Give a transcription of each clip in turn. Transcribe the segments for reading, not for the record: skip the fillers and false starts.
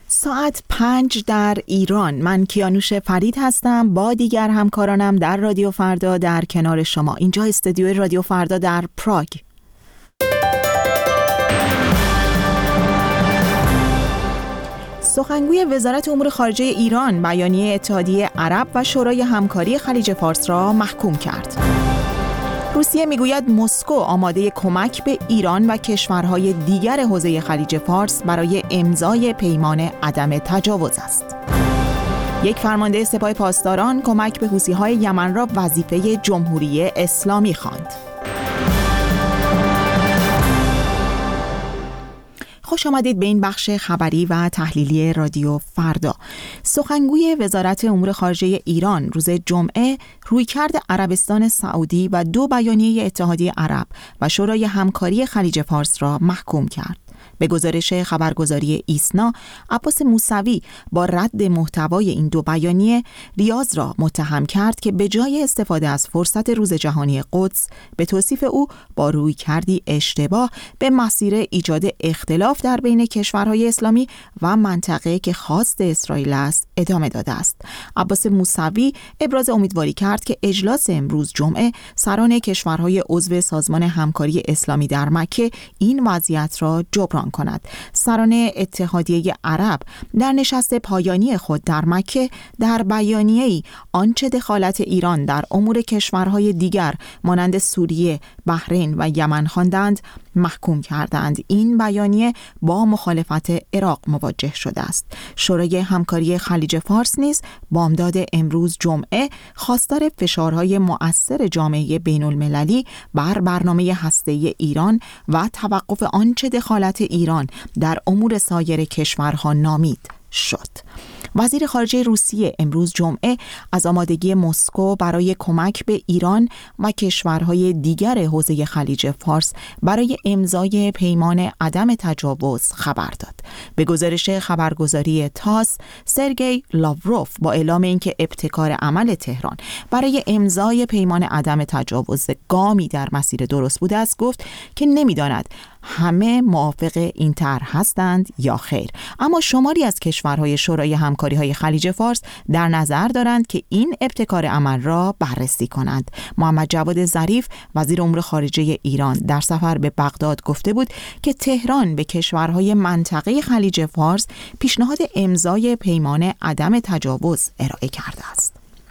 ساعت 5 در ایران. من کیانوش فرید هستم با دیگر همکارانم در رادیو فردا در کنار شما. اینجا استودیوی رادیو فردا در پراگ. سخنگوی وزارت امور خارجه ایران بیانیه اتحادیه عرب و شورای همکاری خلیج فارس را محکوم کرد. روسیه میگوید مسکو آماده کمک به ایران و کشورهای دیگر حوزه خلیج فارس برای امضای پیمان عدم تجاوز است. یک فرمانده سپاه پاسداران کمک به حوثی‌های یمن را وظیفه جمهوری اسلامی خواند. خوش آمدید به این بخش خبری و تحلیلی رادیو فردا. سخنگوی وزارت امور خارجه ایران روز جمعه رویکرد عربستان سعودی و 2 بیانیه اتحادیه عرب و شورای همکاری خلیج فارس را محکوم کرد. به گزارش خبرگزاری ایسنا، عباس موسوی با رد محتوای این 2 بیانیه ریاض را متهم کرد که به جای استفاده از فرصت روز جهانی قدس به توصیف او با رویکردی اشتباه به مسیر ایجاد اختلاف در بین کشورهای اسلامی و منطقه که خواست اسرائیل است ادامه داده است. عباس موسوی ابراز امیدواری کرد که اجلاس امروز جمعه سران کشورهای عضو سازمان همکاری اسلامی در مکه این وضعیت را جبران کند. سران اتحادیه عرب در نشست پایانی خود در مکه در بیانیه‌ای آنچه دخالت ایران در امور کشورهای دیگر مانند سوریه، بحرین و یمن خواندند محکوم کردند. این بیانیه با مخالفت عراق مواجه شده است. شورای همکاری خلیج فارس نیز بامداد امروز جمعه خواستار فشارهای مؤثر جامعه بین المللی بر برنامه هسته‌ای ایران و توقف آنچه دخالت ایران در امور سایر کشورها نامید شد. وزیر خارجه روسیه امروز جمعه از آمادگی مسکو برای کمک به ایران و کشورهای دیگر حوزه خلیج فارس برای امضای پیمان عدم تجاوز خبر داد. به گزارش خبرگزاری تاس، سرگئی لاوروف با اعلام اینکه ابتکار عمل تهران برای امضای پیمان عدم تجاوز گامی در مسیر درست بوده است، گفت که نمی‌داند همه موافق این طرح هستند یا خیر، اما شماری از کشورهای شورای همکاری‌های خلیج فارس در نظر دارند که این ابتکار عمل را بررسی کنند. محمد جواد ظریف وزیر امور خارجه ایران در سفر به بغداد گفته بود که تهران به کشورهای منطقه خلیج فارس پیشنهاد امضای پیمان عدم تجاوز ارائه کرده است.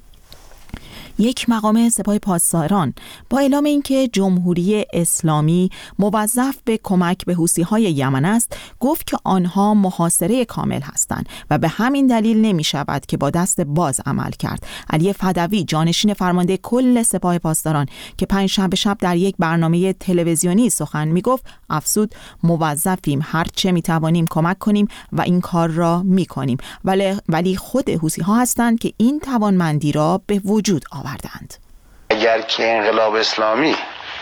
یک مقام سپاه پاسداران با اعلام اینکه جمهوری اسلامی موظف به کمک به حوثی‌های یمن است، گفت که آنها محاصره کامل هستند و به همین دلیل نمی شود که با دست باز عمل کرد. علی فدوی جانشین فرمانده کل سپاه پاسداران که پنجشنبه شب در یک برنامه تلویزیونی سخن می گفت افزود موظفیم هر چه می توانیم کمک کنیم و این کار را می کنیم، ولی خود حوثی‌ها هستند که این توانمندی را به وجود آوردند. اگر که انقلاب اسلامی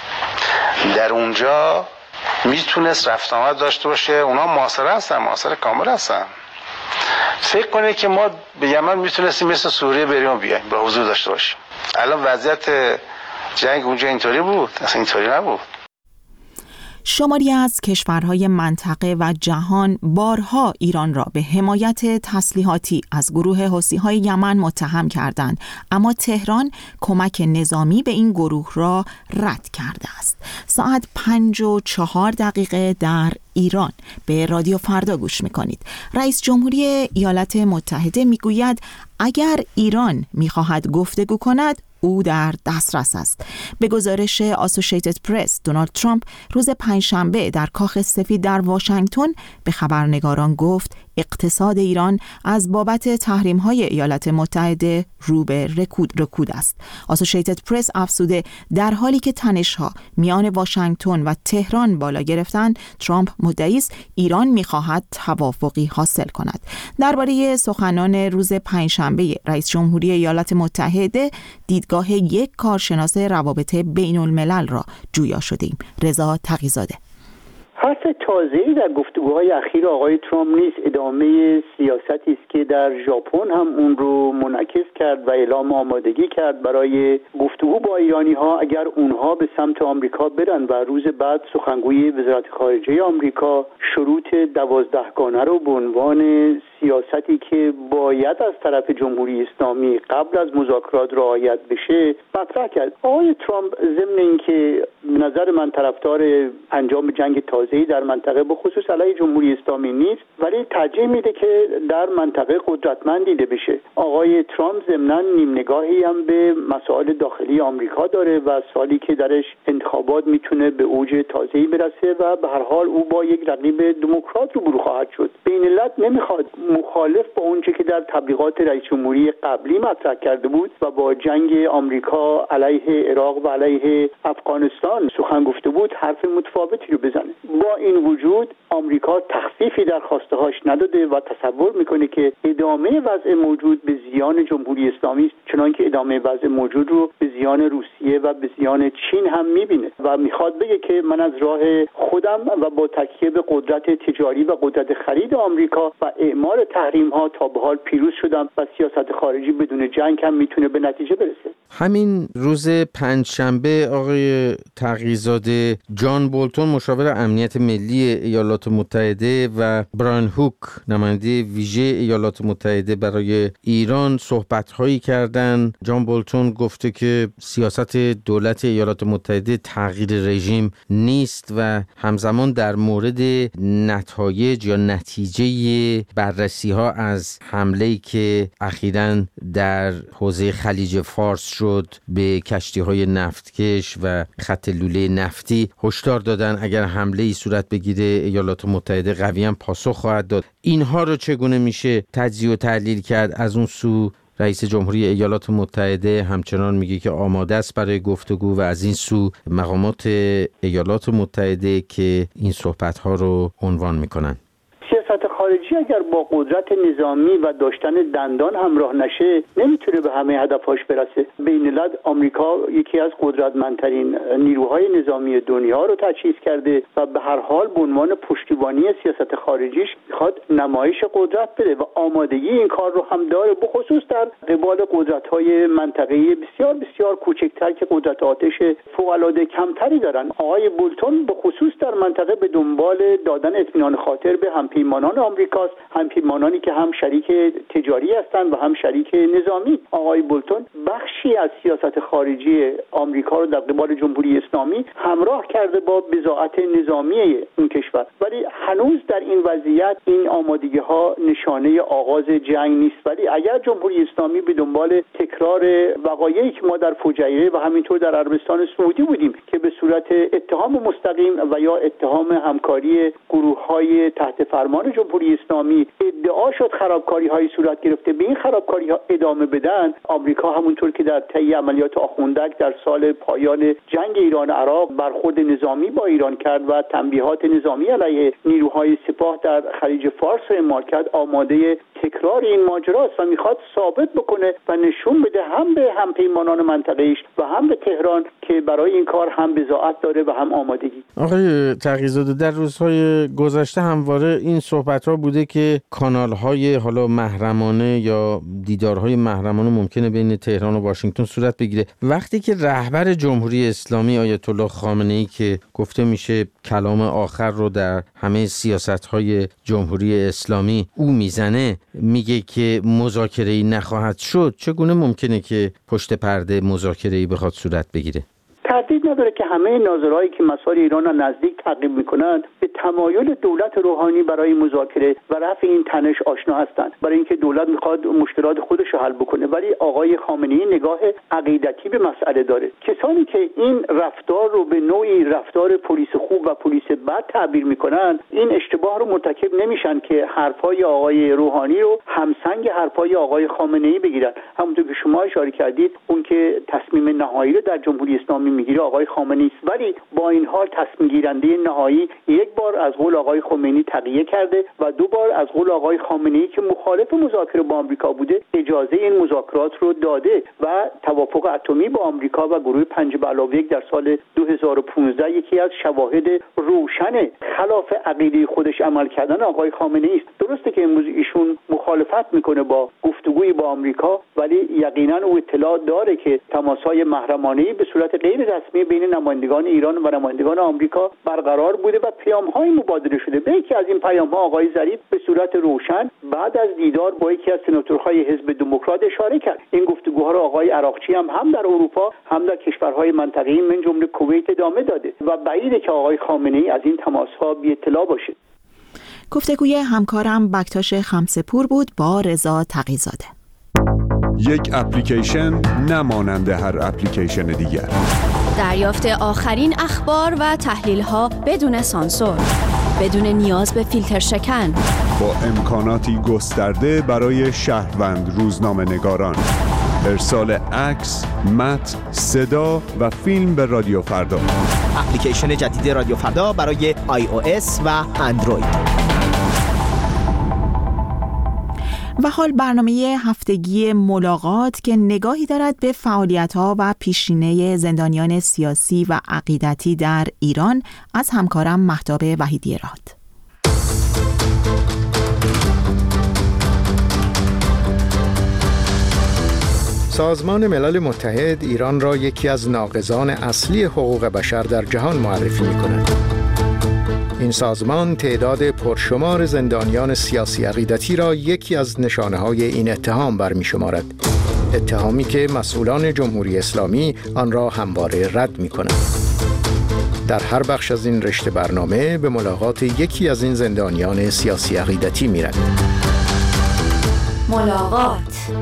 در اونجا میتونست رفت آمد داشته باشه، اونا محاصره هستن، محاصره کامل هستن. فکر کنید که ما به یمن میتونستیم مثل سوریه بریم و بیایم، با حضور داشته باشیم. الان وضعیت جنگ اونجا اینطوری بود، اصلا اینطوری نبود. شماری از کشورهای منطقه و جهان بارها ایران را به حمایت تسلیحاتی از گروه حوثی‌های یمن متهم کردند، اما تهران کمک نظامی به این گروه را رد کرده است. ساعت 5:04 در ایران به رادیو فردا گوش میکنید. رئیس جمهوری ایالات متحده میگوید اگر ایران میخواهد گفتگو کند او در دسترس است. به گزارش اسوسییتد پرس، دونالد ترامپ روز پنجشنبه در کاخ سفید در واشنگتن به خبرنگاران گفت اقتصاد ایران از بابت تحریم‌های ایالات متحده رو به رکود است. اسوسییتد پرس افزوده در حالی که تنش‌ها میان واشنگتن و تهران بالا گرفتند، ترامپ مدعی است ایران می‌خواهد توافقی حاصل کند. درباره سخنان روز پنجشنبه رئیس جمهوری ایالات متحده، دیدگاه یک کارشناس روابط بین الملل را جویا شدیم. رضا تقی‌زاده: حرف تازه‌ای در گفتگوهای اخیر آقای ترامپ نیست، ادامه سیاستی است که در ژاپن هم اون رو منعکس کرد و اعلام آمادگی کرد برای گفتگو با ایرانی‌ها اگر اونها به سمت آمریکا برن و روز بعد سخنگوی وزارت خارجه آمریکا شروط 12 گانه رو به عنوان سیاستی که باید از طرف جمهوری اسلامی قبل از مذاکرات رعایت بشه مطرح کرد. آقای ترامپ ضمن اینکه به نظر من طرفدار انجام جنگ تازه‌ای در منطقه به خصوص علیه جمهوری اسلامی نیست، ولی ترجیح میده که در منطقه قدرتمند دیده بشه. آقای ترامپ ضمناً نیم نگاهی هم به مسائل داخلی آمریکا داره و سالی که درش انتخابات میتونه به اوج تازه‌ای برسه و به هر حال او با یک رقیب دموکرات روبرو خواهد شد. بین الملل نمیخواد مخالف با اونچه که در تبلیغات رئیس جمهوری قبلی مطرح کرده بود و با جنگ آمریکا علیه عراق و علیه افغانستان سخن گفته بود حرف متفاوتی رو بزنه. با این وجود آمریکا تخفیفی در خواسته‌هاش نداده و تصور میکنه که ادامه وضع موجود به زیان جمهوری اسلامی است، چنانکه ادامه وضع موجود رو به زیان روسیه و به زیان چین هم میبینه و میخواد بگه که من از راه خودم و با تکیه به قدرت تجاری و قدرت خرید آمریکا و اعمال تحریم‌ها تا به حال پیروز شدم و سیاست خارجی بدون جنگ هم میتونه به نتیجه برسه. همین روز پنجشنبه آقای تقی‌زاده جان بولتون مشاور امنیت ملی ایالات متحده و برایان هوک نماینده ویژه ایالات متحده برای ایران صحبت‌هایی کردند. جان بولتون گفته که سیاست دولت ایالات متحده تغییر رژیم نیست و همزمان در مورد نتایج یا نتیجه بررسی‌ها از حمله‌ای که اخیراً در حوزه خلیج فارس شد به کشتی‌های نفتکش و خط لوله نفتی هشدار دادن اگر حمله‌ای صورت بگیره ایالات متحده قویاً پاسخ خواهد داد. اینها رو چگونه میشه تجزیه و تحلیل کرد؟ از اون سو رئیس جمهوری ایالات متحده همچنان میگه که آماده است برای گفتگو و از این سو مقامات ایالات متحده که این صحبت‌ها رو عنوان میکنن. سیاست خارجی اگر با قدرت نظامی و داشتن دندان همراه نشه نمیتونه به همه هدفاش برسه. بین الملل آمریکا یکی از قدرتمندترین نیروهای نظامی دنیا رو تجهیز کرده و به هر حال به عنوان پشتیبانی سیاست خارجیش میخواد نمایش قدرت بده و آمادگی این کار رو هم داره، به خصوص در قبال قدرت‌های منطقه‌ای بسیار بسیار کوچکتر که قدرت آتش فوق‌العاده کمتری دارن. آقای بولتون به خصوص در منطقه به دنبال دادن اطمینان خاطر به همپیمانان آمریکاست، همپیمانانی که هم شریک تجاری هستند و هم شریک نظامی. آقای بولتون بخشی از سیاست خارجی آمریکا رو در قبال جمهوری اسلامی همراه کرده با بضاعت نظامی اون کشور، ولی هنوز در این وضعیت این آمادگی‌ها نشانه آغاز جنگ نیست. ولی اگر جمهوری اسلامی به دنبال تکرار وقایعی که ما در فجایع و همینطور در عربستان سعودی بودیم که به صورت اتهام مستقیم و یا اتهام همکاری گروه‌های تحت فرمان جمهوری اسلامی ادعا شد خرابکاری‌های صورت گرفته، به این خرابکاری‌ها ادامه بدن، آمریکا همونطور که در طی عملیات آخوندک در سال پایان جنگ ایران عراق برخورد نظامی با ایران کرد و تنبیهات نظامی علیه نیروهای سپاه در خلیج فارس اعمال کرد، آماده تکرار این ماجراست و میخواد ثابت بکنه و نشون بده هم به همپیمانان منطقه‌ایش و هم به تهران که برای این کار هم بضاعت داره و هم آمادگی. آقای تقی‌زاده در روزهای گذشته همواره این صحبت‌ها بوده که کانال‌های حالا محرمانه یا دیدارهای محرمانه ممکنه بین تهران و واشنگتن صورت بگیره. وقتی که رهبر جمهوری اسلامی آیت الله خامنه‌ای که گفته میشه کلام آخر رو در همه سیاست‌های جمهوری اسلامی او میزنه، میگه که مذاکره‌ای نخواهد شد، چگونه ممکنه که پشت پرده مذاکره‌ای بخواد صورت بگیره؟ تردید نداره که همه ناظرایی که مسائل ایران را نزدیک تعقیب میکنند به تمایل دولت روحانی برای مذاکره و رفع این تنش آشنا هستند، برای اینکه دولت میخواد مشکلات خودش رو حل بکنه، ولی آقای خامنه‌ای نگاه عقیدتی به مسئله داره. کسانی که این رفتار رو به نوعی رفتار پلیس خوب و پلیس بد تعبیر میکنند این اشتباه رو مرتکب نمیشن که حرفای آقای روحانی رو همسنگ حرفای آقای خامنه‌ای بگیرن. همونطور که شما اشاره کردید اون که تصمیم نهایی رو در جمهوری اسلامی میگیره آقای خامنه‌ای است، ولی با این حال تصمیم گیرنده نهایی یک بار از قول آقای خمینی تقیه کرده و دو بار از قول آقای خامنه‌ای که مخالف مذاکره با آمریکا بوده اجازه این مذاکرات رو داده و توافق اتمی با آمریکا و گروه 5+1 در سال 2015 یکی از شواهد روشن خلاف عقیده خودش عمل کردن آقای خامنه‌ای است. درسته که امروز ایشون مخالفت میکنه با گفتگوی با آمریکا، ولی یقینا او اطلاع داره که تماس‌های محرمانه‌ای به صورت غیر رسمی بین نمایندگان ایران و نمایندگان آمریکا برقرار بوده و پیام‌های مبادله شده. به یکی از این پیام‌ها آقای ظریف به صورت روشن بعد از دیدار با یکی از سناتورهای حزب دموکرات اشاره کرد. این گفتگوها را آقای عراقچی هم در اروپا هم در کشورهای منطقه‌ای من جمله کویت ادامه داده و بعیده که آقای خامنه‌ای از این تماس‌ها بی اطلاع باشه. گفتگوی همکارم بکتاش خمسه‌پور بود با رضا تقی‌زاده. یک اپلیکیشن نمانند هر اپلیکیشن دیگر. دریافت آخرین اخبار و تحلیل‌ها بدون سانسور، بدون نیاز به فیلتر شکن، با امکاناتی گسترده برای شهروند روزنامه‌نگاران. ارسال عکس، متن، صدا و فیلم به رادیو فردا. اپلیکیشن جدید رادیو فردا برای iOS و اندروید. و حال برنامه هفتگی ملاقات که نگاهی دارد به فعالیت‌ها و پیشینه زندانیان سیاسی و عقیدتی در ایران از همکارم مهتاب وحیدی راد. سازمان ملل متحد ایران را یکی از ناقضان اصلی حقوق بشر در جهان معرفی می‌کند. این سازمان تعداد پرشمار زندانیان سیاسی عقیدتی را یکی از نشانه‌های این اتهام برمی‌شمارد. اتهامی که مسئولان جمهوری اسلامی آن را همواره رد می‌کنند. در هر بخش از این رشته برنامه به ملاقات یکی از این زندانیان سیاسی عقیدتی می‌رود. ملاقات.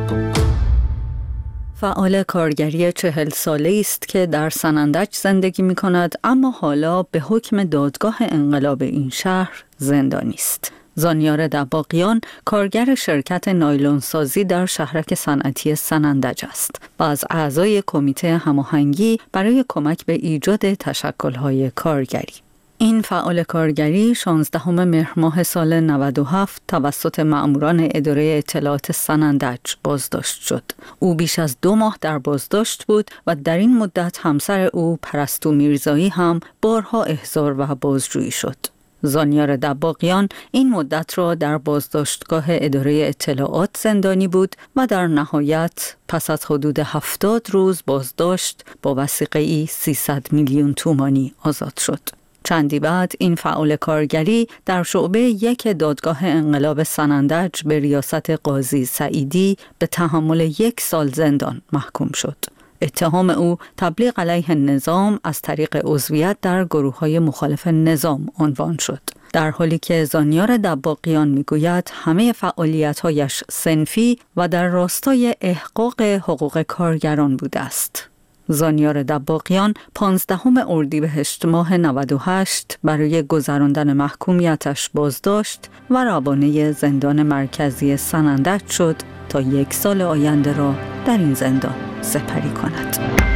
فعال کارگری 40 ساله است که در سنندج زندگی می کند، اما حالا به حکم دادگاه انقلاب این شهر زندانی است. زانیار دباغیان کارگر شرکت نایلونسازی در شهرک صنعتی سنندج است و از اعضای کمیته هماهنگی برای کمک به ایجاد تشکل‌های کارگری. این فعال کارگری 16 مهر ماه سال 97 توسط مأموران اداره اطلاعات سنندج بازداشت شد. او بیش از 2 ماه در بازداشت بود و در این مدت همسر او پرستو میرزایی هم بارها احضار و بازجویی شد. زانیار دباغیان این مدت را در بازداشتگاه اداره اطلاعات زندانی بود و در نهایت پس از حدود 70 روز بازداشت با وثیقه‌ای 300 میلیون تومانی آزاد شد. چندی بعد این فعال کارگری در شعبه 1 دادگاه انقلاب سنندج به ریاست قاضی سعیدی به تحمل 1 سال زندان محکوم شد. اتهام او تبلیغ علیه نظام از طریق عضویت در گروه‌های مخالف نظام عنوان شد. در حالی که زانیار دباغیان میگوید همه فعالیت‌هایش صنفی و در راستای احقاق حقوق کارگران بوده است. زانیار دباغیان 15 اردیبهشت ماه 98 برای گذراندن محکومیتش بازداشت و روانه زندان مرکزی سنندج شد تا 1 سال آینده را در این زندان سپری کند.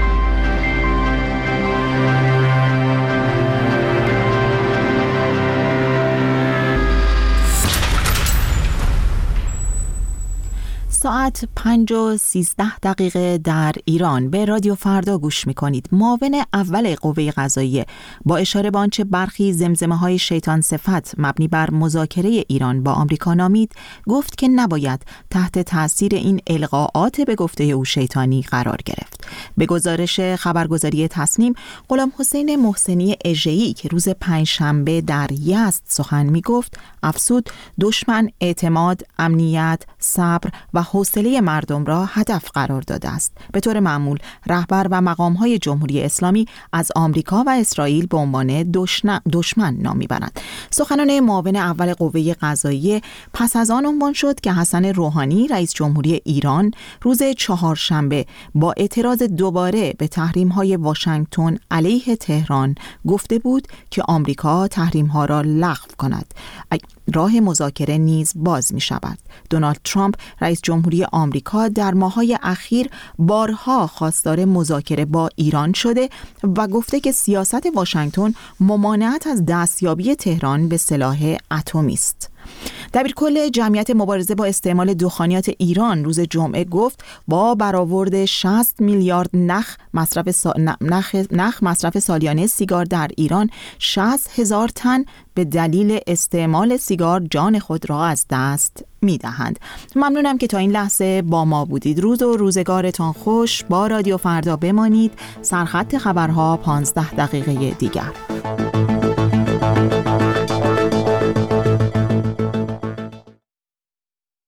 ساعت 5:13 در ایران به رادیو فردا گوش می‌کنید. معاون اول قوه قضاییه با اشاره به آنچه برخی زمزمه‌های شیطان صفت مبنی بر مذاکره ایران با آمریکا نامید، گفت که نباید تحت تاثیر این القاءات به گفته او شیطانی قرار گرفت. به گزارش خبرگزاری تصنیم، غلامحسین محسنی اژه‌ای که روز پنجشنبه در یزد سخن می‌گفت، افزود دشمن اعتماد، امنیت، صبر و حوصله مردم را هدف قرار داده است. به طور معمول رهبر و مقام‌های جمهوری اسلامی از آمریکا و اسرائیل به عنوان دشمن نام می‌برند. سخنان معاون اول قوه قضاییه پس از آن عنوان شد که حسن روحانی رئیس جمهوری ایران روز چهارشنبه با اعتراض دوباره به تحریم‌های واشنگتن علیه تهران گفته بود که آمریکا تحریم‌ها را لغو کند. راه مذاکره نیز باز می شود. دونالد ترامپ رئیس جمهوری آمریکا در ماه‌های اخیر بارها خواستار مذاکره با ایران شده و گفته که سیاست واشنگتن ممانعت از دستیابی تهران به سلاح اتمی است. دبیرکل جمعیت مبارزه با استعمال دخانیات ایران روز جمعه گفت با برآورد 60 میلیارد نخ مصرف سالیانه سیگار در ایران 60,000 تن به دلیل استعمال سیگار جان خود را از دست می‌دهند. ممنونم که تا این لحظه با ما بودید. روز و روزگارتان خوش. با رادیو فردا بمانید. سرخط خبرها 15 دقیقه دیگر.